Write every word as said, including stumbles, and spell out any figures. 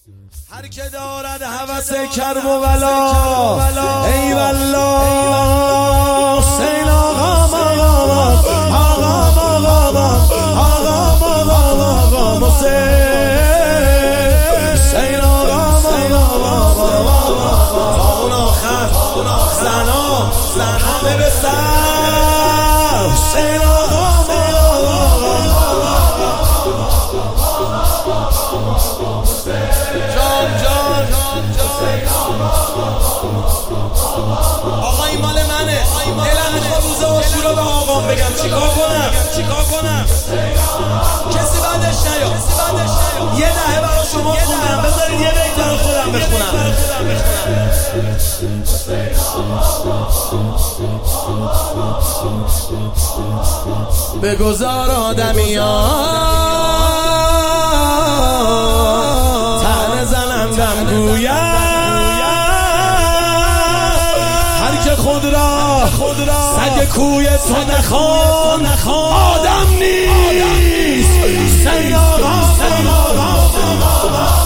هر که دارد هوس کرب و ولا ای والله حسین آقا آقا آقا آقا آقا حسین آقا تا اون آخر زنا زن همه به سر حسین آقا جان جان آقا این مال منه دلم میخواد روز عاشورا به آقام بگم چیکار کنم چیکار کنم کسی بعدش نیاد یه دهه برای شما خوندم بذارید یه بیت برای خودم بخونم بگذار آدمیان تن زنم دم گویم هر که خود را سگ کوی تو نخوان آدم نیست. حسین آقا